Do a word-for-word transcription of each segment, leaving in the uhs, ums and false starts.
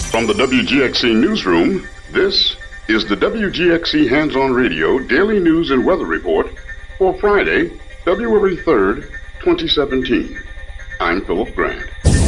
From the W G X C Newsroom, this is the W G X C Hands-On Radio Daily News and Weather Report for Friday, February third, twenty seventeen. I'm Philip Grant.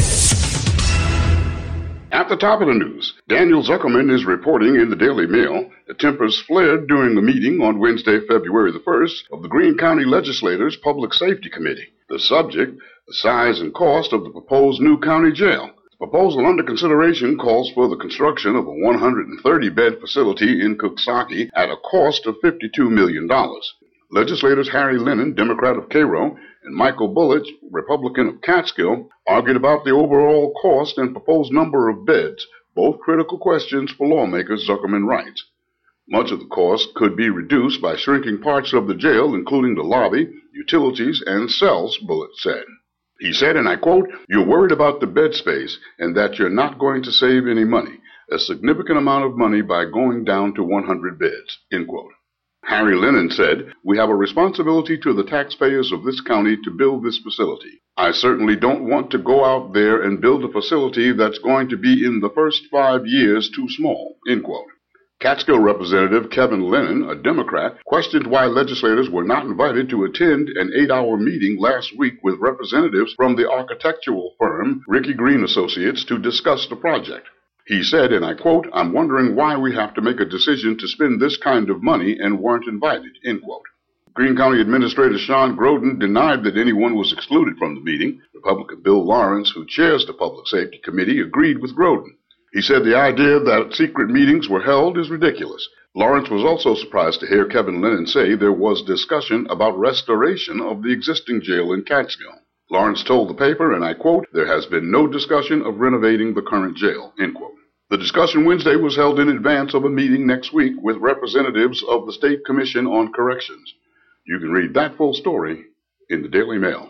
At the top of the news, Daniel Zuckerman is reporting in the Daily Mail that tempers flared during the meeting on Wednesday, February the first, of the Greene County Legislators' Public Safety Committee. The subject, the size and cost of the proposed new county jail. The proposal under consideration calls for the construction of a one hundred thirty bed facility in Coxsackie at a cost of fifty-two million dollars. Legislators Harry Lennon, Democrat of Cairo, and Michael Bullock, Republican of Catskill, argued about the overall cost and proposed number of beds, both critical questions for lawmakers, Zuckerman writes. Much of the cost could be reduced by shrinking parts of the jail, including the lobby, utilities, and cells, Bullock said. He said, and I quote, "You're worried about the bed space and that you're not going to save any money, a significant amount of money by going down to one hundred beds, end quote. Harry Lennon said, "We have a responsibility to the taxpayers of this county to build this facility. I certainly don't want to go out there and build a facility that's going to be in the first five years too small, end quote. Catskill Representative Kevin Lennon, a Democrat, questioned why legislators were not invited to attend an eight-hour meeting last week with representatives from the architectural firm Ricky Green Associates to discuss the project. He said, and I quote, "I'm wondering why we have to make a decision to spend this kind of money and weren't invited," end quote. Greene County Administrator Sean Groden denied that anyone was excluded from the meeting. Republican Bill Lawrence, who chairs the Public Safety Committee, agreed with Groden. He said the idea that secret meetings were held is ridiculous. Lawrence was also surprised to hear Kevin Lennon say there was discussion about restoration of the existing jail in Catskill. Lawrence told the paper, and I quote, "There has been no discussion of renovating the current jail," end quote. The discussion Wednesday was held in advance of a meeting next week with representatives of the State Commission on Corrections. You can read that full story in the Daily Mail.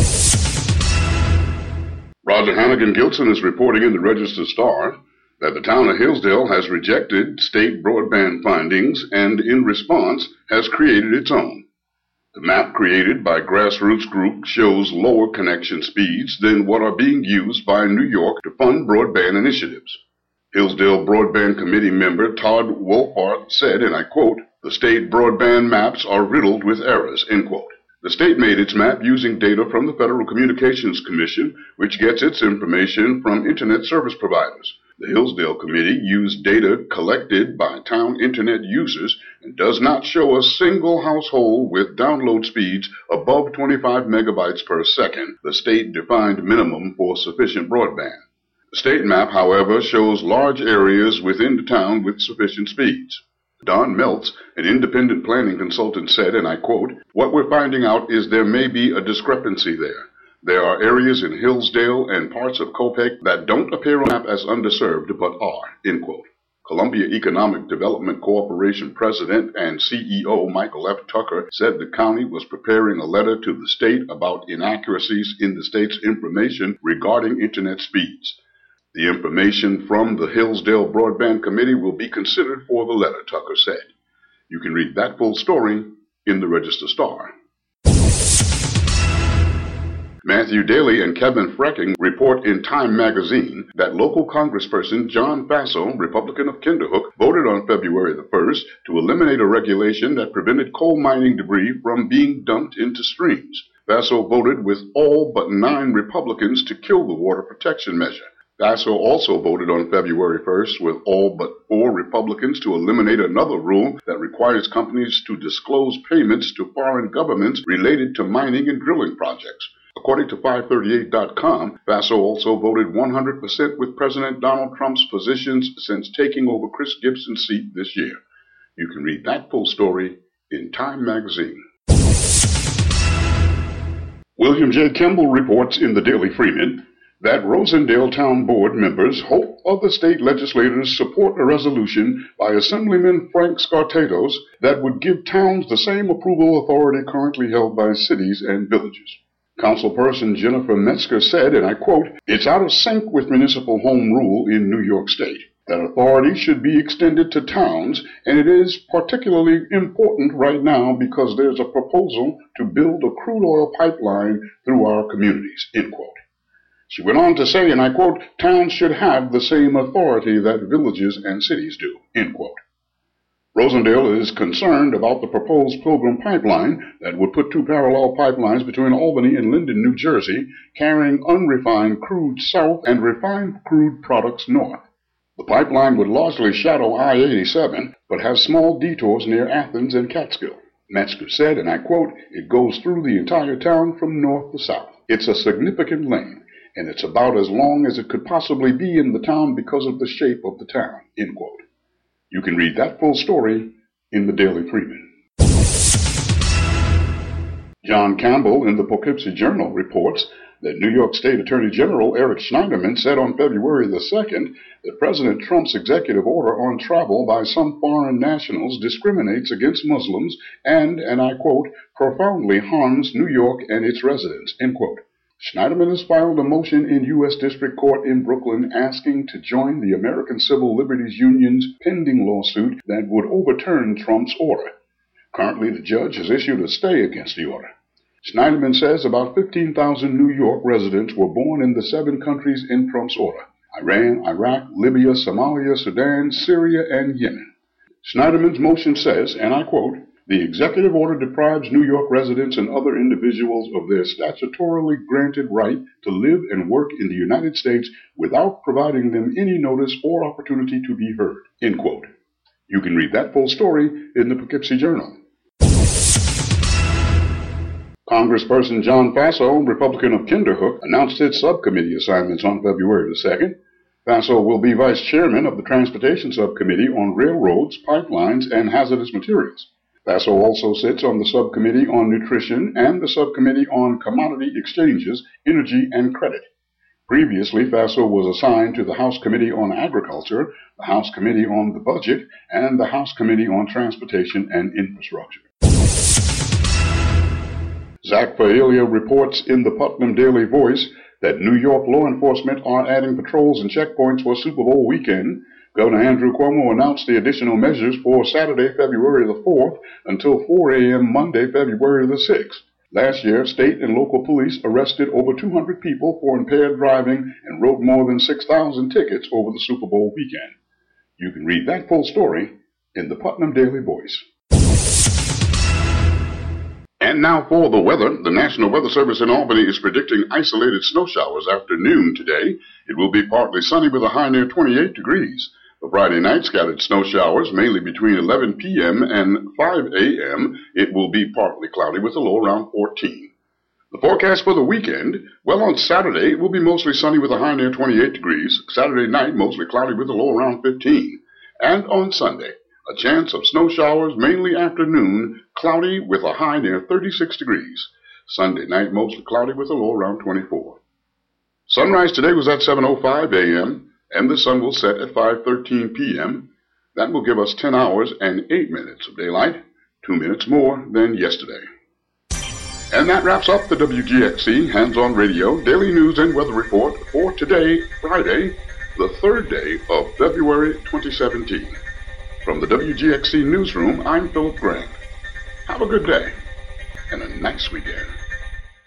Roger Hannigan-Gilson is reporting in the Register-Star that the town of Hillsdale has rejected state broadband findings and, in response, has created its own. The map created by Grassroots Group shows lower connection speeds than what are being used by New York to fund broadband initiatives. Hillsdale Broadband Committee member Todd Wolfart said, and I quote, "The state broadband maps are riddled with errors," end quote. The state made its map using data from the Federal Communications Commission, which gets its information from Internet service providers. The Hillsdale Committee used data collected by town Internet users and does not show a single household with download speeds above twenty-five megabytes per second, the state-defined minimum for sufficient broadband. The state map, however, shows large areas within the town with sufficient speeds. Don Meltz, an independent planning consultant, said, and I quote, "What we're finding out is there may be a discrepancy there. There are areas in Hillsdale and parts of Kopek that don't appear on the map as underserved but are," end quote. Columbia Economic Development Corporation President and C E O Michael F. Tucker said the county was preparing a letter to the state about inaccuracies in the state's information regarding Internet speeds. The information from the Hillsdale Broadband Committee will be considered for the letter, Tucker said. You can read that full story in the Register-Star. Matthew Daly and Kevin Frecking report in Time magazine that local congressperson John Faso, Republican of Kinderhook, voted on February the first to eliminate a regulation that prevented coal mining debris from being dumped into streams. Faso voted with all but nine Republicans to kill the water protection measure. Faso also voted on February first with all but four Republicans to eliminate another rule that requires companies to disclose payments to foreign governments related to mining and drilling projects. According to five thirty-eight dot com, Faso also voted one hundred percent with President Donald Trump's positions since taking over Chris Gibson's seat this year. You can read that full story in Time magazine. William J. Kimball reports in the Daily Freeman that Rosendale Town Board members hope other state legislators support a resolution by Assemblyman Frank Skartatos that would give towns the same approval authority currently held by cities and villages. Councilperson Jennifer Metzger said, and I quote, "It's out of sync with municipal home rule in New York State. That authority should be extended to towns, and it is particularly important right now because there's a proposal to build a crude oil pipeline through our communities," end quote. She went on to say, and I quote, "Towns should have the same authority that villages and cities do," end quote. Rosendale is concerned about the proposed Pilgrim pipeline that would put two parallel pipelines between Albany and Linden, New Jersey, carrying unrefined crude south and refined crude products north. The pipeline would largely shadow I eighty-seven, but has small detours near Athens and Catskill. Metzger said, and I quote, "It goes through the entire town from north to south. It's a significant lane, and it's about as long as it could possibly be in the town because of the shape of the town," end quote. You can read that full story in the Daily Freeman. John Campbell in the Poughkeepsie Journal reports that New York State Attorney General Eric Schneiderman said on February the second that President Trump's executive order on travel by some foreign nationals discriminates against Muslims and, and I quote, "profoundly harms New York and its residents," end quote. Schneiderman has filed a motion in U S District Court in Brooklyn asking to join the American Civil Liberties Union's pending lawsuit that would overturn Trump's order. Currently, the judge has issued a stay against the order. Schneiderman says about fifteen thousand New York residents were born in the seven countries in Trump's order: Iran, Iraq, Libya, Somalia, Sudan, Syria, and Yemen. Schneiderman's motion says, and I quote, "The executive order deprives New York residents and other individuals of their statutorily granted right to live and work in the United States without providing them any notice or opportunity to be heard," end quote. You can read that full story in the Poughkeepsie Journal. Congressperson John Faso, Republican of Kinderhook, announced his subcommittee assignments on February the second. Faso will be vice chairman of the Transportation Subcommittee on Railroads, Pipelines, and Hazardous Materials. Faso also sits on the Subcommittee on Nutrition and the Subcommittee on Commodity Exchanges, Energy, and Credit. Previously, Faso was assigned to the House Committee on Agriculture, the House Committee on the Budget, and the House Committee on Transportation and Infrastructure. Zach Faelia reports in the Putnam Daily Voice that New York law enforcement are adding patrols and checkpoints for Super Bowl weekend. Governor Andrew Cuomo announced the additional measures for Saturday, February the fourth until four a m Monday, February the sixth. Last year, state and local police arrested over two hundred people for impaired driving and wrote more than six thousand tickets over the Super Bowl weekend. You can read that full story in the Putnam Daily Voice. And now for the weather. The National Weather Service in Albany is predicting isolated snow showers after noon today. It will be partly sunny with a high near twenty-eight degrees. For Friday night, scattered snow showers, mainly between eleven p m and five a m It will be partly cloudy with a low around fourteen. The forecast for the weekend, well, on Saturday, it will be mostly sunny with a high near twenty-eight degrees. Saturday night, mostly cloudy with a low around fifteen. And on Sunday, a chance of snow showers, mainly afternoon, cloudy with a high near thirty-six degrees. Sunday night, mostly cloudy with a low around twenty-four. Sunrise today was at seven oh five a m, and the sun will set at five thirteen p m That will give us ten hours and eight minutes of daylight, two minutes more than yesterday. And that wraps up the W G X C Hands-On Radio Daily News and Weather Report for today, Friday, the third day of February twenty seventeen. From the W G X C Newsroom, I'm Philip Grant. Have a good day and a nice weekend.